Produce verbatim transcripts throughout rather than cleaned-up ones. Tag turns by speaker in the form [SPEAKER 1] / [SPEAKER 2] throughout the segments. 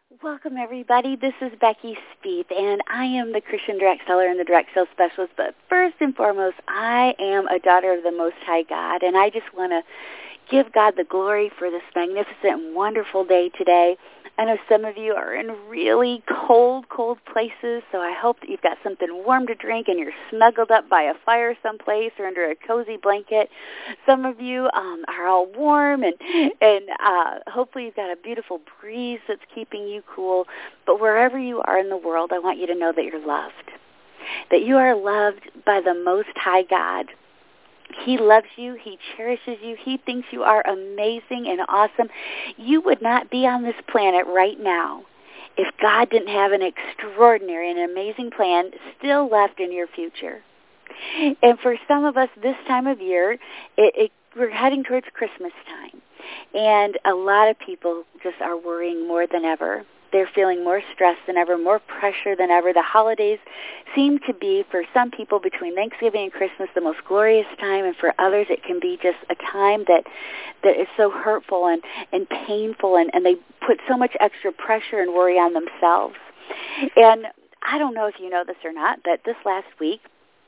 [SPEAKER 1] Welcome, everybody. This is Becky Spieth, and I am the Christian direct seller and the direct sales specialist. But first and foremost, I am a daughter of the Most High God, and I just want to give God the glory for this magnificent and wonderful day today. I know some of you are in really cold, cold places, so I hope that you've got something warm to drink and you're snuggled up by a fire someplace or under a cozy blanket. Some of you um, are all warm, and, and uh, hopefully you've got a beautiful breeze that's keeping you cool. But wherever you are in the world, I want you to know that you're loved, that you are loved by the Most High God. He loves you. He cherishes you. He thinks you are amazing and awesome. You would not be on this planet right now if God didn't have an extraordinary and amazing plan still left in your future. And for some of us this time of year, it, it, we're heading towards Christmas time. And a lot of people just are worrying more than ever. They're feeling more stress than ever, more pressure than ever. The holidays seem to be, for some people, between Thanksgiving and Christmas, the most glorious time, and for others it can be just a time that that is so hurtful and, and painful, and, and they put so much extra pressure and worry on themselves. And I don't know if you know this or not, but this last week,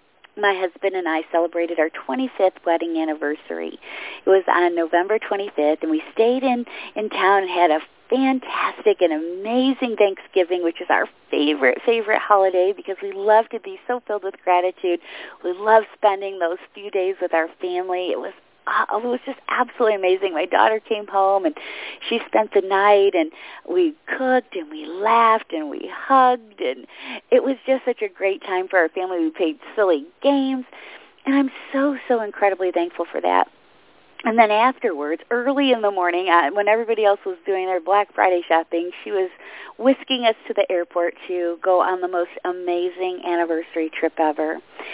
[SPEAKER 1] my husband and I celebrated our twenty-fifth wedding anniversary. It was on November twenty-fifth, and we stayed in, in town and had a fantastic and amazing Thanksgiving, which is our favorite, favorite holiday because we love to be so filled with gratitude. We love spending those few days with our family. It was uh, it was just absolutely amazing. My daughter came home, and she spent the night, and we cooked, and we laughed, and we hugged, and it was just such a great time for our family. We played silly games, and I'm so, so incredibly thankful for that. And then afterwards, early in the morning, uh, when everybody else was doing their Black Friday shopping, she was whisking us to the airport to go on the most amazing anniversary trip ever.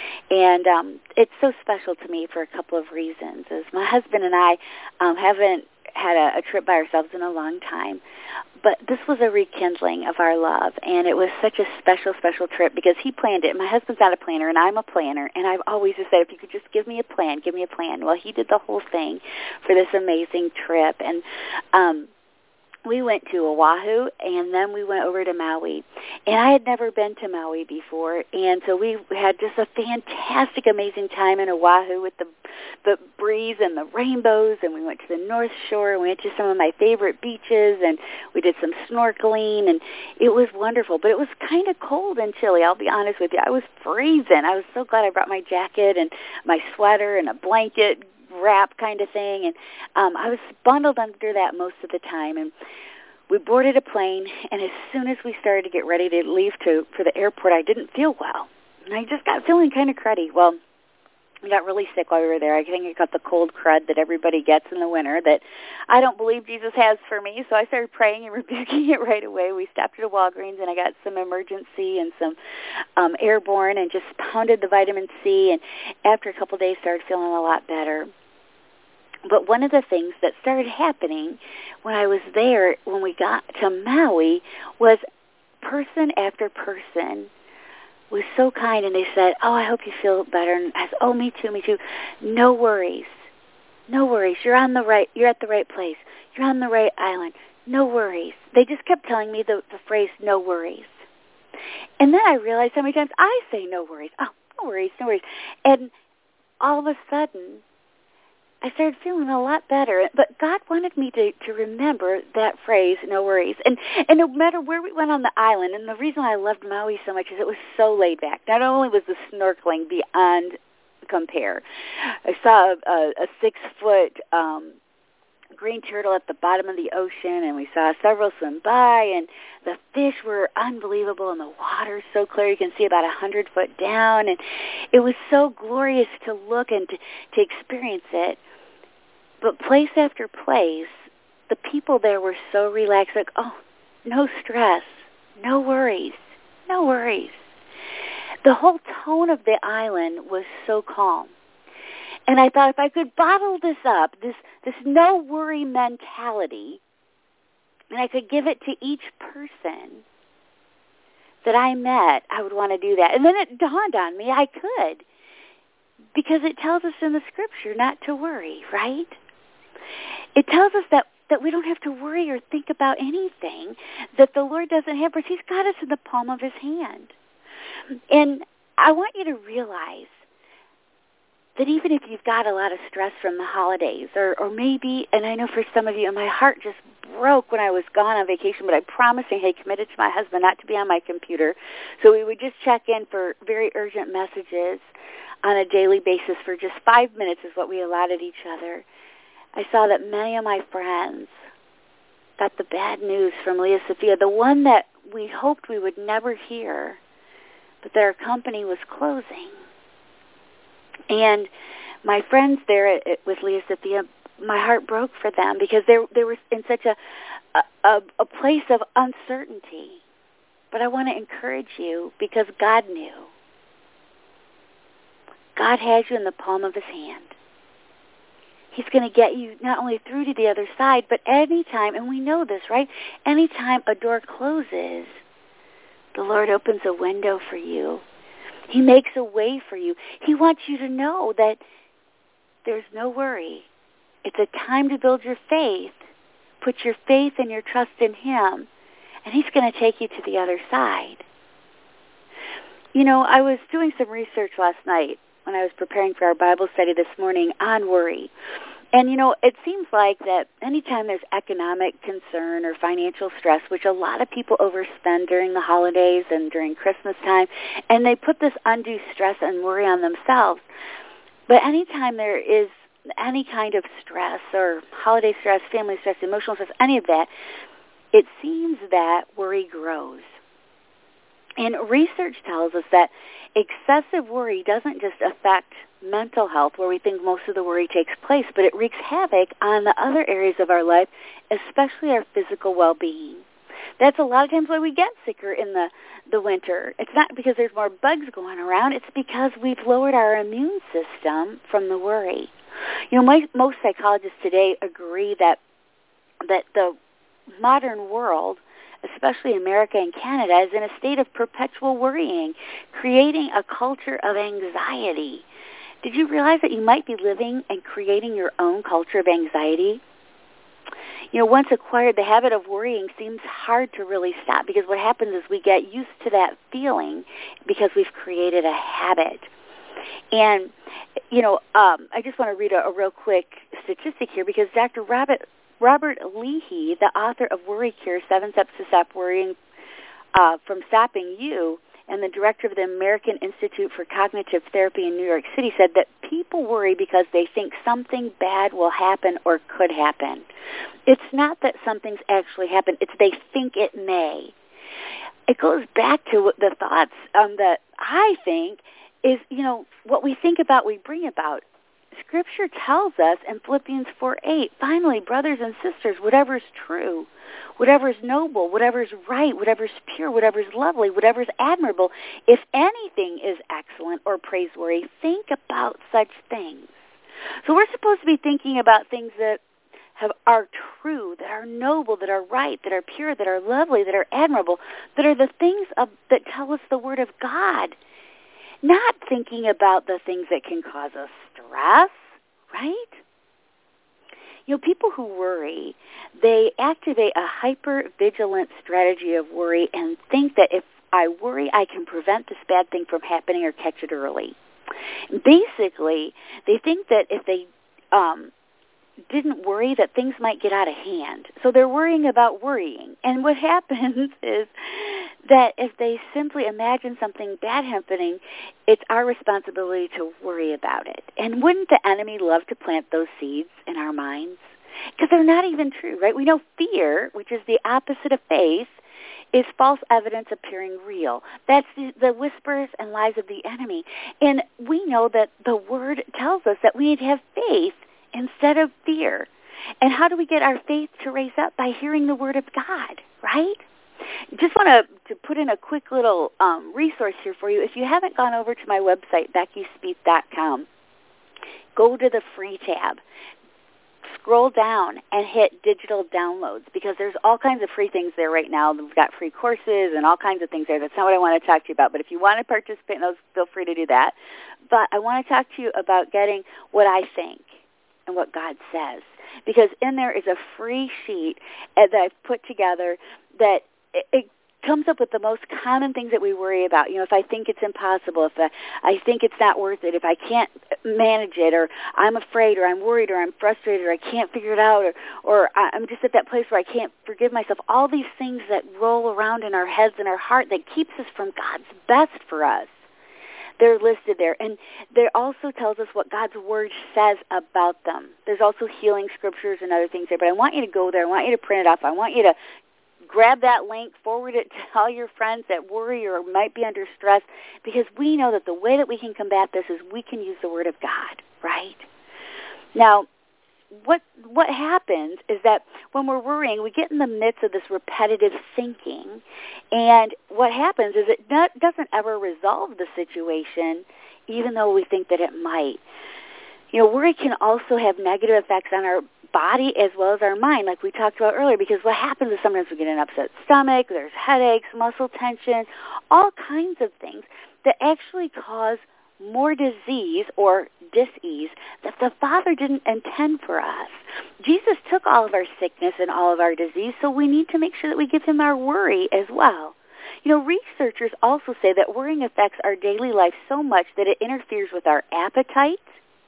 [SPEAKER 1] And um, it's so special to me for a couple of reasons. As my husband and I um, haven't had a, a trip by ourselves in a long time, but this was a rekindling of our love, and it was such a special, special trip because he planned it. My husband's not a planner, and I'm a planner, and I've always just said, if you could just give me a plan, give me a plan. Well, he did the whole thing for this amazing trip, and um, we went to Oahu, and then we went over to Maui. And I had never been to Maui before, and so we had just a fantastic, amazing time in Oahu with the the breeze and the rainbows, and we went to the North Shore, and we went to some of my favorite beaches, and we did some snorkeling, and it was wonderful. But it was kind of cold and chilly, I'll be honest with you. I was freezing. I was so glad I brought my jacket and my sweater and a blanket wrap kind of thing, and um, I was bundled under that most of the time. And we boarded a plane, and as soon as we started to get ready to leave to for the airport, I didn't feel well, and I just got feeling kind of cruddy. Well, I got really sick while we were there. I think I got the cold crud that everybody gets in the winter that I don't believe Jesus has for me, so I started praying and rebuking it right away. We stopped at a Walgreens, and I got some Emergen-C and some um, Airborne and just pounded the vitamin C, and after a couple of days started feeling a lot better. But one of the things that started happening when I was there, when we got to Maui, was person after person was so kind, and they said, oh, I hope you feel better. And I said, oh, me too, me too. No worries. No worries. You're on the right, you're at the right place. You're on the right island. No worries. They just kept telling me the, the phrase, no worries. And then I realized how many times I say no worries. Oh, no worries, no worries. And all of a sudden, I started feeling a lot better. But God wanted me to, to remember that phrase, no worries. And and no matter where we went on the island, and the reason I loved Maui so much is it was so laid back. Not only was the snorkeling beyond compare. I saw a, a, a six-foot um, green turtle at the bottom of the ocean, and we saw several swim by, and the fish were unbelievable, and the water so clear you can see about a hundred foot down, and it was so glorious to look and to, to experience it. But place after place, the people there were so relaxed, like, oh, no stress, no worries, no worries. The whole tone of the island was so calm. And I thought if I could bottle this up, this this no-worry mentality, and I could give it to each person that I met, I would want to do that. And then it dawned on me I could, because it tells us in the Scripture not to worry, right? It tells us that that we don't have to worry or think about anything that the Lord doesn't have for us. He's got us in the palm of his hand. And I want you to realize that even if you've got a lot of stress from the holidays, or, or maybe, and I know for some of you, and my heart just broke when I was gone on vacation, but I promised and had committed to my husband not to be on my computer. So we would just check in for very urgent messages on a daily basis for just five minutes is what we allotted each other. I saw that many of my friends got the bad news from Leah Sophia, the one that we hoped we would never hear, but that our company was closing. And my friends there with Leah Sophia, my heart broke for them because they they were in such a, a a place of uncertainty. But I want to encourage you because God knew. God has you in the palm of his hand. He's going to get you not only through to the other side, but anytime, and we know this, right? Anytime a door closes, the Lord opens a window for you. He makes a way for you. He wants you to know that there's no worry. It's a time to build your faith. Put your faith and your trust in him, and he's going to take you to the other side. You know, I was doing some research last night when I was preparing for our Bible study this morning on worry. And, you know, it seems like that anytime there's economic concern or financial stress, which a lot of people overspend during the holidays and during Christmas time, and they put this undue stress and worry on themselves. But anytime there is any kind of stress or holiday stress, family stress, emotional stress, any of that, it seems that worry grows. And research tells us that excessive worry doesn't just affect mental health, where we think most of the worry takes place, but it wreaks havoc on the other areas of our life, especially our physical well-being. That's a lot of times why we get sicker in the, the winter. It's not because there's more bugs going around. It's because we've lowered our immune system from the worry. You know, my, most psychologists today agree that that the modern world, especially America and Canada, is in a state of perpetual worrying, creating a culture of anxiety. Did you realize that you might be living and creating your own culture of anxiety? You know, once acquired, the habit of worrying seems hard to really stop because what happens is we get used to that feeling because we've created a habit. And, you know, um, I just want to read a, a real quick statistic here because Doctor Robert Robert Leahy, the author of Worry Cure, Seven Steps to Stop Worrying uh, from Stopping You, and the director of the American Institute for Cognitive Therapy in New York City, said that people worry because they think something bad will happen or could happen. It's not that something's actually happened. It's they think it may. It goes back to the thoughts um, that I think is, you know, what we think about, we bring about. Scripture tells us in Philippians four eight, finally, brothers and sisters, whatever is true, whatever is noble, whatever is right, whatever is pure, whatever is lovely, whatever is admirable, if anything is excellent or praiseworthy, think about such things. So we're supposed to be thinking about things that have, are true, that are noble, that are right, that are pure, that are lovely, that are admirable, that are the things of, that tell us the Word of God. Not thinking about the things that can cause us stress, right? You know, people who worry, they activate a hyper-vigilant strategy of worry and think that if I worry, I can prevent this bad thing from happening or catch it early. Basically, they think that if they um, didn't worry, that things might get out of hand. So they're worrying about worrying. And what happens is that if they simply imagine something bad happening, it's our responsibility to worry about it. And wouldn't the enemy love to plant those seeds in our minds? Because they're not even true, right? We know fear, which is the opposite of faith, is false evidence appearing real. That's the, the whispers and lies of the enemy. And we know that the Word tells us that we need to have faith instead of fear. And how do we get our faith to raise up? By hearing the Word of God, right? Just want to, to put in a quick little um, resource here for you. If you haven't gone over to my website, becky spieth dot com, go to the free tab. Scroll down and hit digital downloads because there's all kinds of free things there right now. We've got free courses and all kinds of things there. That's not what I want to talk to you about. But if you want to participate in those, feel free to do that. But I want to talk to you about getting what I think and what God says. because in there is a free sheet that I've put together that it, it comes up with the most common things that we worry about. You know, if I think it's impossible, if I, I think it's not worth it, if I can't manage it, or I'm afraid, or I'm worried, or I'm frustrated, or I can't figure it out, or, or I'm just at that place where I can't forgive myself, all these things that roll around in our heads and our heart that keeps us from God's best for us. They're listed there. And there also tells us what God's Word says about them. There's also healing scriptures and other things there. But I want you to go there. I want you to print it off. I want you to grab that link, forward it to all your friends that worry or might be under stress, because we know that the way that we can combat this is we can use the Word of God, right? Now, what what happens is that when we're worrying, we get in the midst of this repetitive thinking, and what happens is it not, doesn't ever resolve the situation, even though we think that it might. You know, worry can also have negative effects on our body as well as our mind, like we talked about earlier, because what happens is sometimes we get an upset stomach, there's headaches, muscle tension, all kinds of things that actually cause more disease or dis-ease that the Father didn't intend for us. Jesus took all of our sickness and all of our disease, so we need to make sure that we give him our worry as well. You know, researchers also say that worrying affects our daily life so much that it interferes with our appetite,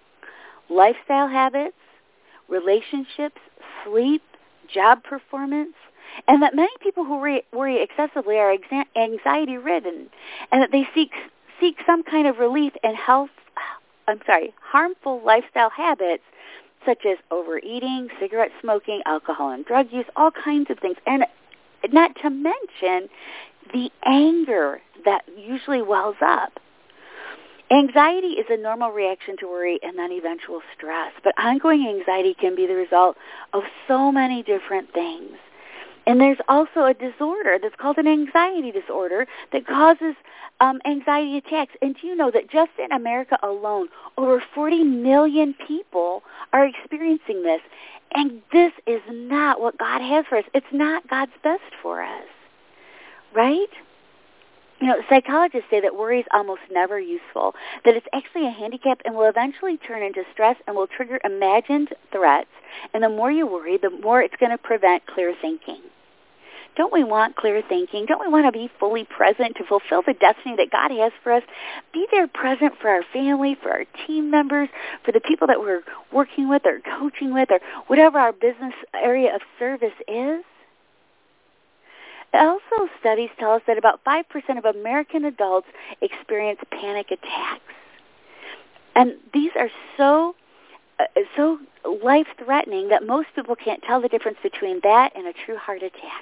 [SPEAKER 1] lifestyle habits, relationships, sleep, job performance, and that many people who worry, worry excessively are anxiety-ridden, and that they seek seek some kind of relief in health, I'm sorry, harmful lifestyle habits such as overeating, cigarette smoking, alcohol and drug use, all kinds of things, and not to mention the anger that usually wells up. Anxiety is a normal reaction to worry and then eventual stress, but ongoing anxiety can be the result of so many different things. And there's also a disorder that's called an anxiety disorder that causes um, anxiety attacks. And do you know that just in America alone, over forty million people are experiencing this? And this is not what God has for us. It's not God's best for us, right? You know, psychologists say that worry is almost never useful, that it's actually a handicap and will eventually turn into stress and will trigger imagined threats. And the more you worry, the more it's going to prevent clear thinking. Don't we want clear thinking? Don't we want to be fully present to fulfill the destiny that God has for us? Be there present for our family, for our team members, for the people that we're working with or coaching with or whatever our business area of service is. Also, studies tell us that about five percent of American adults experience panic attacks. And these are so uh, so life-threatening that most people can't tell the difference between that and a true heart attack.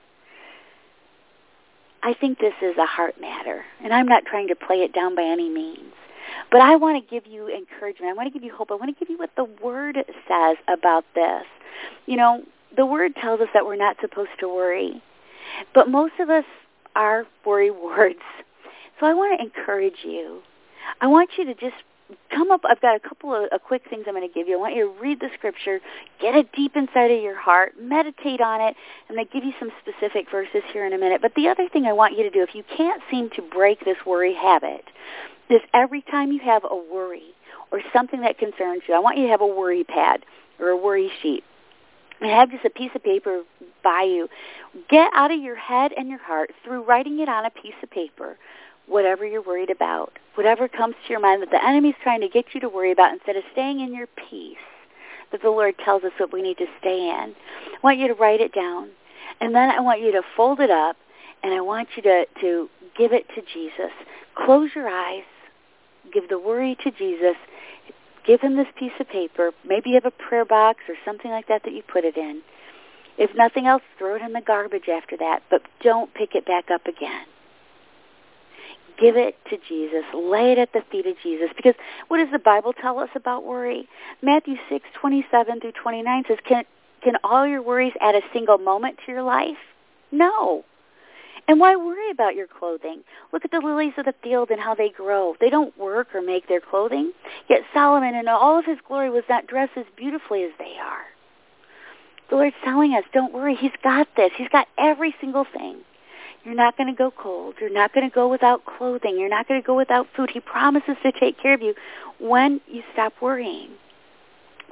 [SPEAKER 1] I think this is a heart matter, and I'm not trying to play it down by any means. But I want to give you encouragement. I want to give you hope. I want to give you what the Word says about this. You know, the Word tells us that we're not supposed to worry. But most of us are worry wards. So I want to encourage you. I want you to just come up. I've got a couple of uh, quick things I'm going to give you. I want you to read the Scripture, get it deep inside of your heart, meditate on it. I'm going to give you some specific verses here in a minute. But the other thing I want you to do, if you can't seem to break this worry habit, is every time you have a worry or something that concerns you, I want you to have a worry pad or a worry sheet. And have just a piece of paper by you. Get out of your head and your heart through writing it on a piece of paper, whatever you're worried about, whatever comes to your mind that the enemy's trying to get you to worry about instead of staying in your peace that the Lord tells us that we need to stay in. I want you to write it down. And then I want you to fold it up, and I want you to, to give it to Jesus. Close your eyes. Give the worry to Jesus. Give him this piece of paper. Maybe you have a prayer box or something like that that you put it in. If nothing else, throw it in the garbage after that, but don't pick it back up again. Give it to Jesus. Lay it at the feet of Jesus. Because what does the Bible tell us about worry? Matthew six, twenty-seven through twenty-nine says, can, can all your worries add a single moment to your life? No. And why worry about your clothing? Look at the lilies of the field and how they grow. They don't work or make their clothing. Yet Solomon in all of his glory was not dressed as beautifully as they are. The Lord's telling us, don't worry. He's got this. He's got every single thing. You're not going to go cold. You're not going to go without clothing. You're not going to go without food. He promises to take care of you when you stop worrying.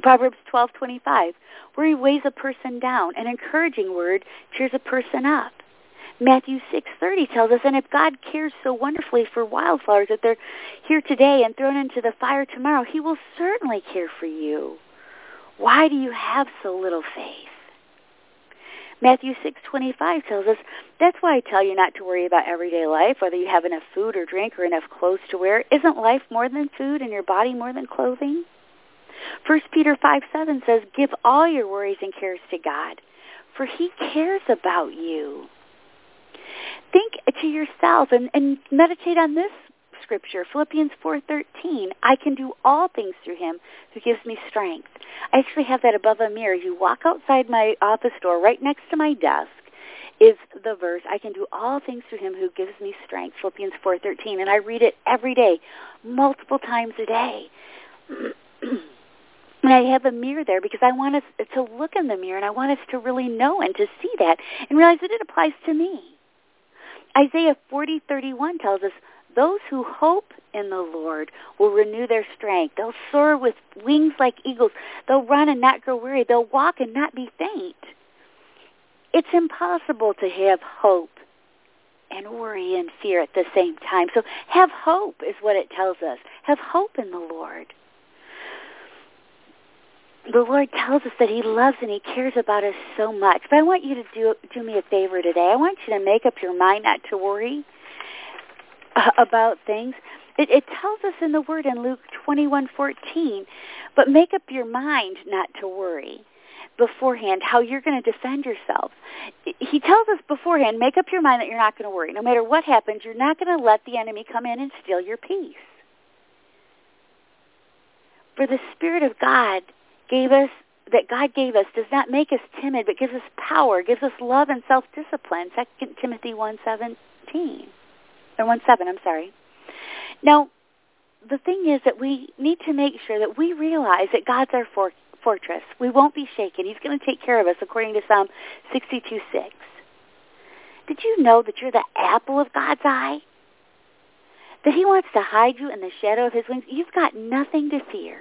[SPEAKER 1] Proverbs twelve twenty-five, worry weighs a person down. An encouraging word cheers a person up. Matthew six thirty tells us, and if God cares so wonderfully for wildflowers that they're here today and thrown into the fire tomorrow, he will certainly care for you. Why do you have so little faith? Matthew six twenty-five tells us, that's why I tell you not to worry about everyday life, whether you have enough food or drink or enough clothes to wear. Isn't life more than food and your body more than clothing? First Peter five seven says, give all your worries and cares to God, for he cares about you. Think to yourself and, and meditate on this scripture, Philippians four thirteen. I can do all things through him who gives me strength. I actually have that above a mirror. You walk outside my office door, right next to my desk is the verse, I can do all things through him who gives me strength, Philippians four thirteen. And I read it every day, multiple times a day. And I have a mirror there because I want us to look in the mirror and I want us to really know and to see that and realize that it applies to me. Isaiah forty thirty-one tells us, those who hope in the Lord will renew their strength. They'll soar with wings like eagles. They'll run and not grow weary. They'll walk and not be faint. It's impossible to have hope and worry and fear at the same time. So have hope is what it tells us. Have hope in the Lord. The Lord tells us that he loves and he cares about us so much. But I want you to do, do me a favor today. I want you to make up your mind not to worry uh, about things. It, it tells us in the Word in Luke twenty-one fourteen, but make up your mind not to worry beforehand, how you're going to defend yourself. He tells us beforehand, make up your mind that you're not going to worry. No matter what happens, you're not going to let the enemy come in and steal your peace. For the Spirit of God gave us, that God gave us does not make us timid, but gives us power, gives us love and self-discipline, Second Timothy one seventeen, or one seven, I'm sorry. Now, the thing is that we need to make sure that we realize that God's our for- fortress. We won't be shaken. He's going to take care of us, according to Psalm sixty-two six. Did you know that you're the apple of God's eye? That he wants to hide you in the shadow of his wings? You've got nothing to fear.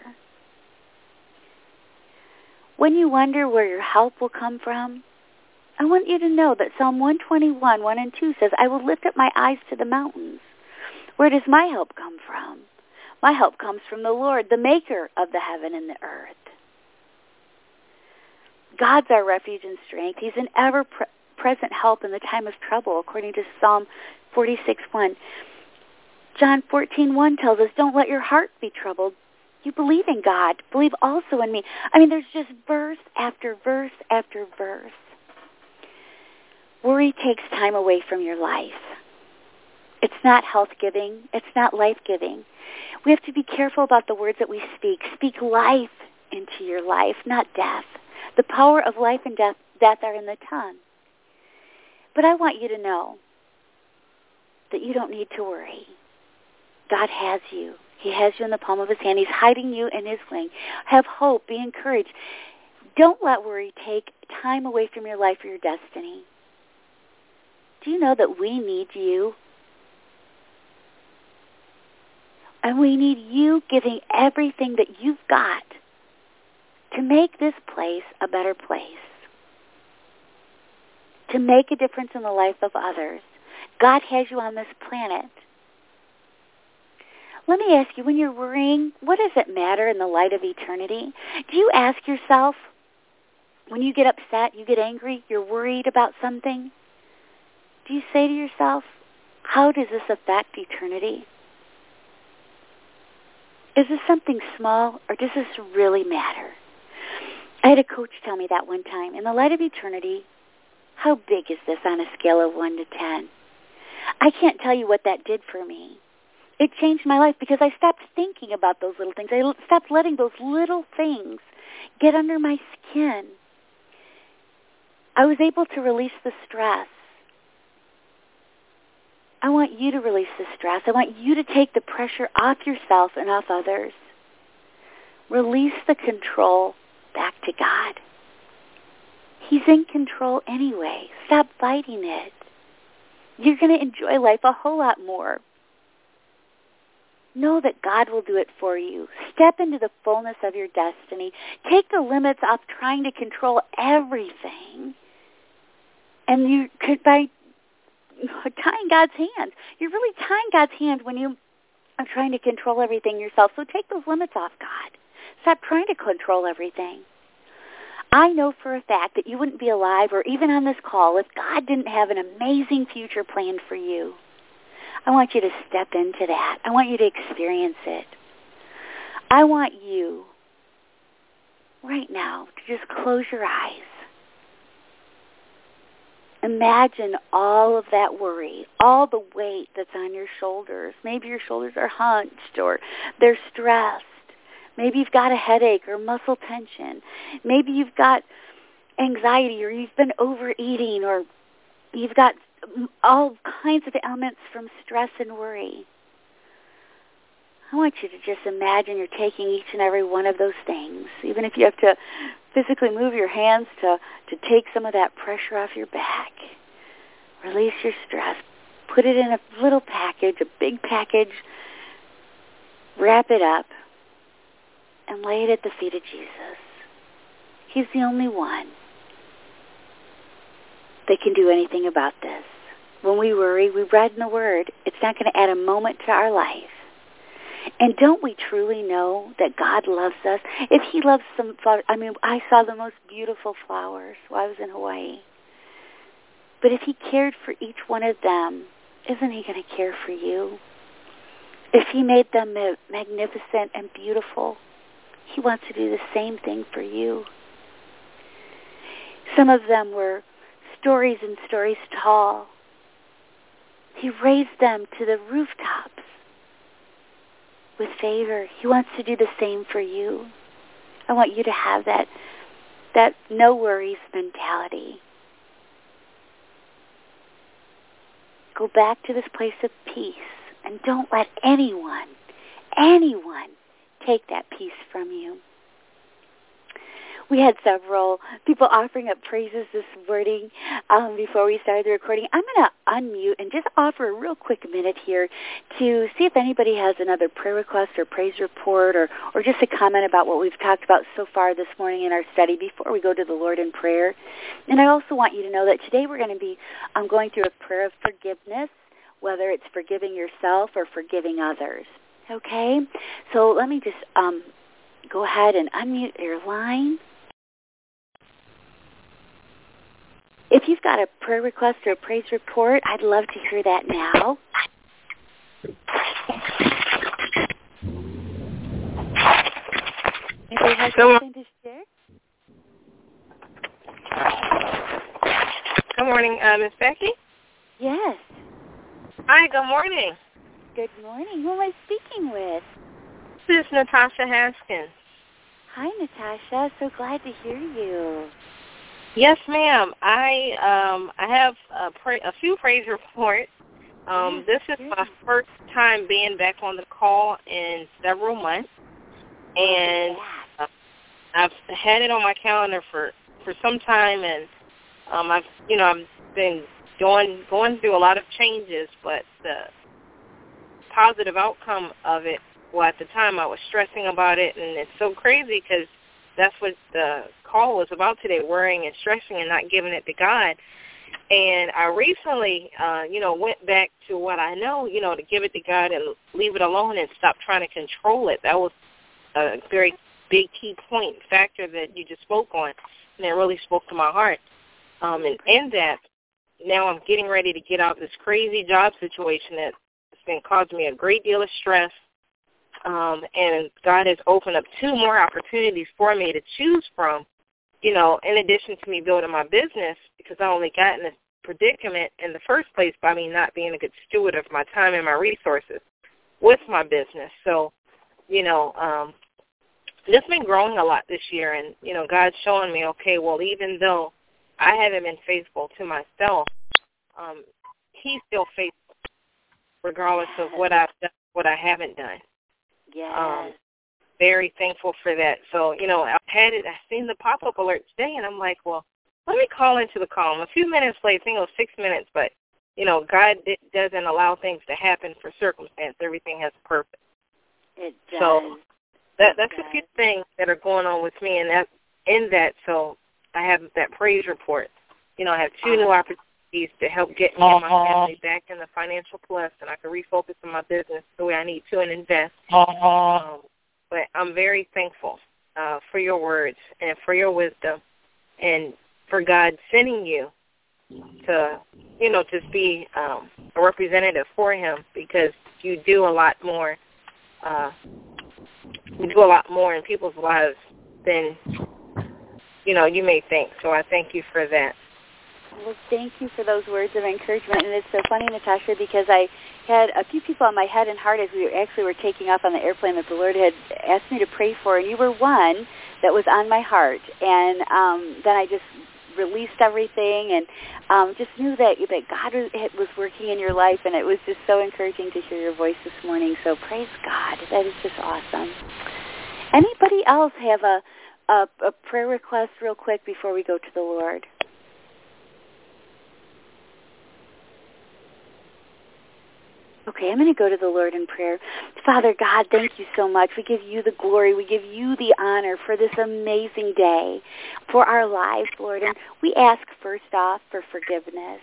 [SPEAKER 1] When you wonder where your help will come from, I want you to know that Psalm one twenty-one, one and two says, I will lift up my eyes to the mountains. Where does my help come from? My help comes from the Lord, the maker of the heaven and the earth. God's our refuge and strength. He's an ever-present help in the time of trouble, according to Psalm forty-six one. John fourteen one tells us, don't let your heart be troubled. You believe in God. Believe also in me. I mean, there's just verse after verse after verse. Worry takes time away from your life. It's not health-giving. It's not life-giving. We have to be careful about the words that we speak. Speak life into your life, not death. The power of life and death, death are in the tongue. But I want you to know that you don't need to worry. God has you. He has you in the palm of his hand. He's hiding you in his wing. Have hope. Be encouraged. Don't let worry take time away from your life or your destiny. Do you know that we need you? And we need you giving everything that you've got to make this place a better place, to make a difference in the life of others. God has you on this planet. Let me ask you, when you're worrying, what does it matter in the light of eternity? Do you ask yourself, when you get upset, you get angry, you're worried about something, do you say to yourself, how does this affect eternity? Is this something small, or does this really matter? I had a coach tell me that one time. In the light of eternity, how big is this on a scale of one to ten? I can't tell you what that did for me. It changed my life because I stopped thinking about those little things. I stopped letting those little things get under my skin. I was able to release the stress. I want you to release the stress. I want you to take the pressure off yourself and off others. Release the control back to God. He's in control anyway. Stop fighting it. You're going to enjoy life a whole lot more Know that God will do it for you. Step into the fullness of your destiny. Take the limits off trying to control everything. And you could, by tying God's hands, you're really tying God's hand when you are trying to control everything yourself. So take those limits off God. Stop trying to control everything. I know for a fact that you wouldn't be alive or even on this call if God didn't have an amazing future planned for you. I want you to step into that. I want you to experience it. I want you right now to just close your eyes. Imagine all of that worry, all the weight that's on your shoulders. Maybe your shoulders are hunched or they're stressed. Maybe you've got a headache or muscle tension. Maybe you've got anxiety or you've been overeating or you've got all kinds of ailments from stress and worry. I want you to just imagine you're taking each and every one of those things, even if you have to physically move your hands to, to take some of that pressure off your back. Release your stress. Put it in a little package, a big package. Wrap it up and lay it at the feet of Jesus. He's the only one that can do anything about this. When we worry, we read in the Word, it's not going to add a moment to our life. And don't we truly know that God loves us? If he loves some flowers, I mean, I saw the most beautiful flowers while I was in Hawaii. But if he cared for each one of them, isn't he going to care for you? If he made them magnificent and beautiful, he wants to do the same thing for you. Some of them were stories and stories tall. He raised them to the rooftops with favor. He wants to do the same for you. I want you to have that, that no worries mentality. Go back to this place of peace and don't let anyone, anyone take that peace from you. We had several people offering up praises this morning um, before we started the recording. I'm going to unmute and just offer a real quick minute here to see if anybody has another prayer request or praise report or, or just a comment about what we've talked about so far this morning in our study before we go to the Lord in prayer. And I also want you to know that today we're going to be um, going through a prayer of forgiveness, whether it's forgiving yourself or forgiving others. Okay? So let me just um, go ahead and unmute your line. If you've got a prayer request or a praise report, I'd love to hear that now. Anybody has something to share?
[SPEAKER 2] Good morning, uh, Miss Becky?
[SPEAKER 1] Yes.
[SPEAKER 2] Hi, good morning.
[SPEAKER 1] Good morning. Who am I speaking with?
[SPEAKER 2] This is Natasha Haskins.
[SPEAKER 1] Hi, Natasha. So glad to hear you.
[SPEAKER 2] Yes, ma'am. I um I have a, pra- a few praise reports. Um,
[SPEAKER 1] yes,
[SPEAKER 2] this is my first time being back on the call in several months, and uh, I've had it on my calendar for, for some time, and um, I've you know I've been going going through a lot of changes, but the positive outcome of it. Well, at the time I was stressing about it, and it's so crazy because that's what the call was about today, worrying and stressing and not giving it to God. And I recently, uh, you know, went back to what I know, you know, to give it to God and leave it alone and stop trying to control it. That was a very big key point, factor that you just spoke on, and it really spoke to my heart. Um, and in that, now I'm getting ready to get out of this crazy job situation that's been causing me a great deal of stress. Um, and God has opened up two more opportunities for me to choose from, you know, in addition to me building my business, because I only got in this predicament in the first place by me not being a good steward of my time and my resources with my business. So, you know, um, just been growing a lot this year, and, you know, God's showing me, okay, well, even though I haven't been faithful to myself, um, he's still faithful, regardless of what I've done, what I haven't done.
[SPEAKER 1] Yes.
[SPEAKER 2] Um, very thankful for that. So, you know, I had it, I seen the pop-up alert today, and I'm like, well, let me call into the call. I'm a few minutes late, I think it was six minutes, but, you know, God doesn't allow things to happen for circumstance. Everything has a purpose.
[SPEAKER 1] It does.
[SPEAKER 2] So that that's
[SPEAKER 1] it
[SPEAKER 2] a few things that are going on with me, and that in that, so I have that praise report. You know, I have two uh-huh. new opportunities to help get me and my family back in the financial plus, and I can refocus on my business the way I need to and invest. Uh-huh. Um, but I'm very thankful uh, for your words and for your wisdom and for God sending you to, you know, just be um, a representative for him, because you do a lot more, uh, you do a lot more in people's lives than, you know, you may think. So I thank you for that.
[SPEAKER 1] Well, thank you for those words of encouragement. And it's so funny, Natasha, because I had a few people on my head and heart as we actually were taking off on the airplane that the Lord had asked me to pray for, and you were one that was on my heart. And um, then I just released everything and um, just knew that that God was working in your life, and it was just so encouraging to hear your voice this morning. So praise God. That is just awesome. Anybody else have a, a, a prayer request real quick before we go to the Lord? Okay, I'm going to go to the Lord in prayer. Father God, thank you so much. We give you the glory. We give you the honor for this amazing day, for our lives, Lord. And we ask first off for forgiveness.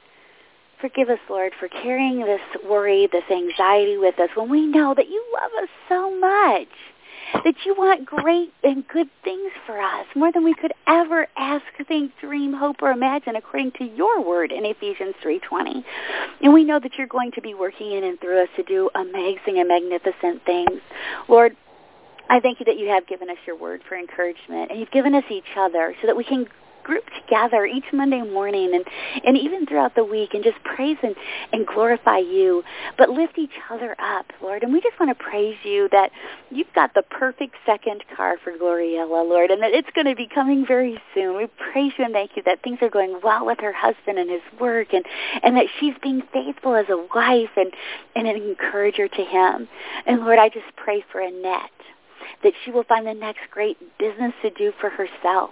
[SPEAKER 1] Forgive us, Lord, for carrying this worry, this anxiety with us when we know that you love us so much, that you want great and good things for us, more than we could ever ask, think, dream, hope, or imagine, according to your word in Ephesians three twenty. And we know that you're going to be working in and through us to do amazing and magnificent things. Lord, I thank you that you have given us your word for encouragement, and you've given us each other so that we can group together each Monday morning and, and even throughout the week and just praise and, and glorify you, but lift each other up, Lord. And we just want to praise you that you've got the perfect second car for Gloriella, Lord, and that it's going to be coming very soon. We praise you and thank you that things are going well with her husband and his work, and, and that she's being faithful as a wife and, and an encourager to him. And Lord, I just pray for Annette, that she will find the next great business to do for herself.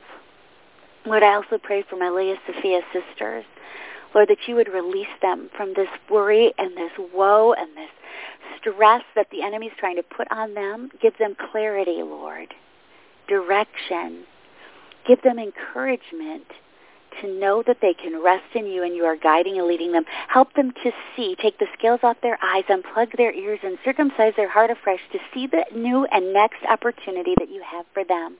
[SPEAKER 1] Lord, I also pray for my Leah Sophia sisters, Lord, that you would release them from this worry and this woe and this stress that the enemy is trying to put on them. Give them clarity, Lord, direction. Give them encouragement to know that they can rest in you and you are guiding and leading them. Help them to see, take the scales off their eyes, unplug their ears, and circumcise their heart afresh to see the new and next opportunity that you have for them.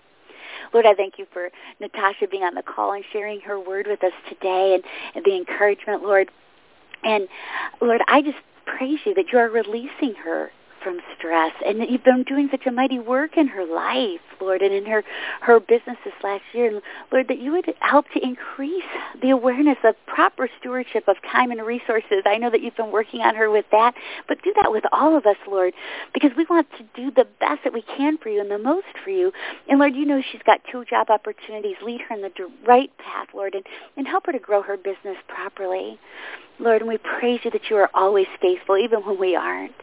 [SPEAKER 1] Lord, I thank you for Natasha being on the call and sharing her word with us today and, and the encouragement, Lord. And, Lord, I just praise you that you are releasing her from stress, and that you've been doing such a mighty work in her life, Lord, and in her, her business this last year. And, Lord, that you would help to increase the awareness of proper stewardship of time and resources. I know that you've been working on her with that, but do that with all of us, Lord, because we want to do the best that we can for you and the most for you. And, Lord, you know she's got two job opportunities. Lead her in the right path, Lord, and, and help her to grow her business properly. Lord, and we praise you that you are always faithful, even when we aren't.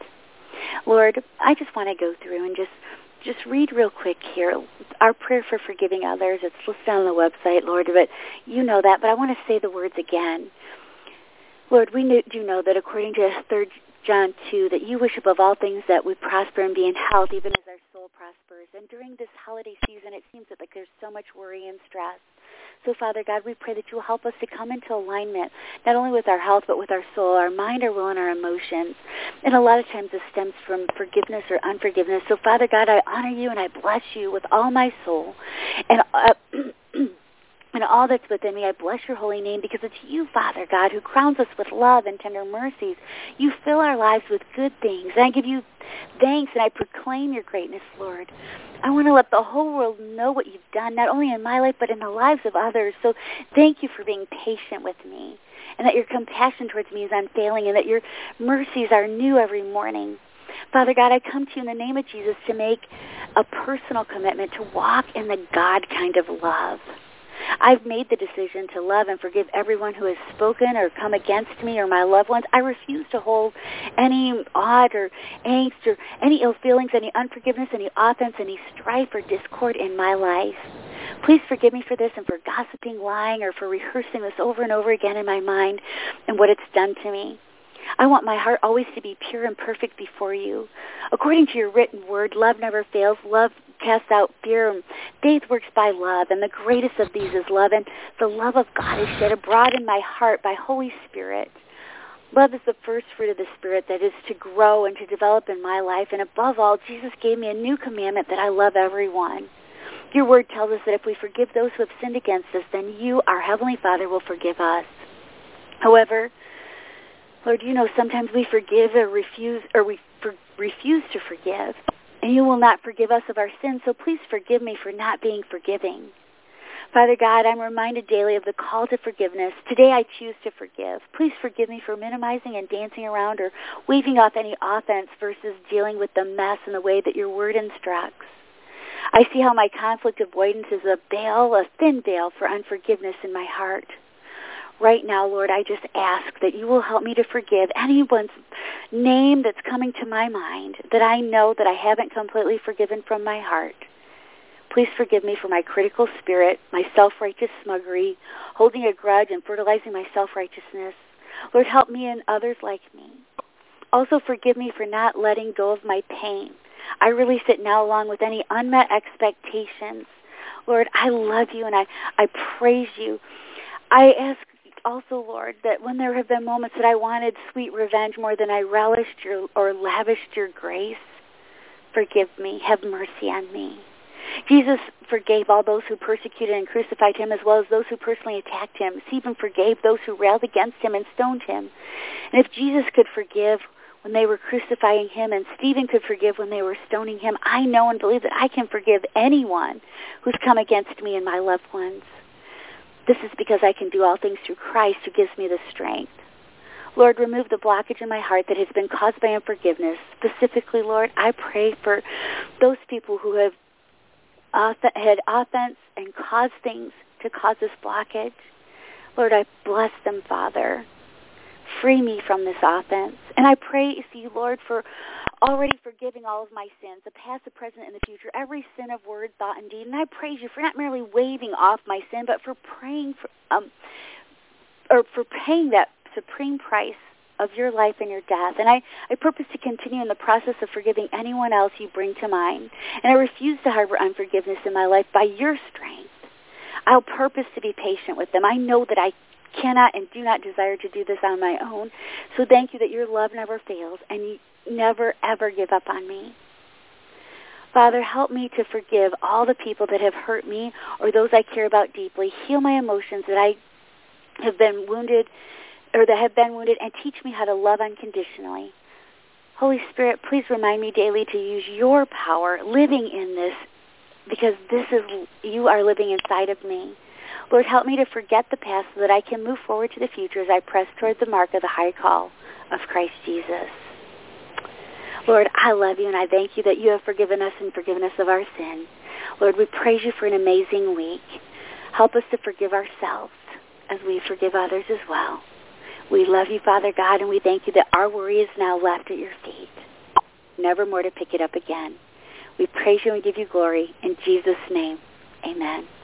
[SPEAKER 1] Lord, I just want to go through and just just read real quick here our prayer for forgiving others. It's listed on the website, Lord, but you know that, but I want to say the words again. Lord, we do know that according to Third John two, that you wish above all things that we prosper and be in health, even as our soul prospers. And during this holiday season, it seems that like there's so much worry and stress. So, Father God, we pray that you will help us to come into alignment, not only with our health, but with our soul, our mind, our will, and our emotions. And a lot of times this stems from forgiveness or unforgiveness. So, Father God, I honor you and I bless you with all my soul. And uh, and all that's within me, I bless your holy name, because it's you, Father God, who crowns us with love and tender mercies. You fill our lives with good things. And I give you thanks and I proclaim your greatness, Lord. I want to let the whole world know what you've done, not only in my life, but in the lives of others. So thank you for being patient with me, and that your compassion towards me is unfailing, and that your mercies are new every morning. Father God, I come to you in the name of Jesus to make a personal commitment to walk in the God kind of love. I've made the decision to love and forgive everyone who has spoken or come against me or my loved ones. I refuse to hold any odd or angst or any ill feelings, any unforgiveness, any offense, any strife or discord in my life. Please forgive me for this and for gossiping, lying, or for rehearsing this over and over again in my mind and what it's done to me. I want my heart always to be pure and perfect before you. According to your written word, love never fails. Love casts out fear. And faith works by love. And the greatest of these is love. And the love of God is shed abroad in my heart by Holy Spirit. Love is the first fruit of the Spirit that is to grow and to develop in my life. And above all, Jesus gave me a new commandment that I love everyone. Your word tells us that if we forgive those who have sinned against us, then you, our Heavenly Father, will forgive us. However, Lord, you know sometimes we forgive or refuse, or we for, refuse to forgive, and you will not forgive us of our sins, so please forgive me for not being forgiving. Father God, I'm reminded daily of the call to forgiveness. Today I choose to forgive. Please forgive me for minimizing and dancing around or waving off any offense versus dealing with the mess in the way that your word instructs. I see how my conflict avoidance is a veil, a thin veil for unforgiveness in my heart. Right now, Lord, I just ask that you will help me to forgive anyone's name that's coming to my mind that I know that I haven't completely forgiven from my heart. Please forgive me for my critical spirit, my self-righteous smuggery, holding a grudge and fertilizing my self-righteousness. Lord, help me and others like me. Also forgive me for not letting go of my pain. I release it now along with any unmet expectations. Lord, I love you and I, I praise you. I ask also, Lord, that when there have been moments that I wanted sweet revenge more than I relished your, or lavished your grace, forgive me. Have mercy on me. Jesus forgave all those who persecuted and crucified him, as well as those who personally attacked him. He even forgave those who railed against him and stoned him. And if Jesus could forgive when they were crucifying him, and Stephen could forgive when they were stoning him, I know and believe that I can forgive anyone who's come against me and my loved ones. This is because I can do all things through Christ who gives me the strength. Lord, remove the blockage in my heart that has been caused by unforgiveness. Specifically, Lord, I pray for those people who have had offense and caused things to cause this blockage. Lord, I bless them, Father. Free me from this offense. And I praise you, Lord, for already forgiving all of my sins, the past, the present, and the future, every sin of word, thought, and deed. And I praise you for not merely waving off my sin, but for praying for, um, or for paying that supreme price of your life and your death. And I, I purpose to continue in the process of forgiving anyone else you bring to mind. And I refuse to harbor unforgiveness in my life by your strength. I'll purpose to be patient with them. I know that I cannot and do not desire to do this on my own. So thank you that your love never fails and you never, ever give up on me. Father, help me to forgive all the people that have hurt me or those I care about deeply. Heal my emotions that I have been wounded or that have been wounded, and teach me how to love unconditionally. Holy Spirit, please remind me daily to use your power living in this, because this is, you are living inside of me. Lord, help me to forget the past so that I can move forward to the future as I press toward the mark of the high call of Christ Jesus. Lord, I love you, and I thank you that you have forgiven us and forgiven us of our sin. Lord, we praise you for an amazing week. Help us to forgive ourselves as we forgive others as well. We love you, Father God, and we thank you that our worry is now left at your feet, never more to pick it up again. We praise you and give you glory. In Jesus' name, amen.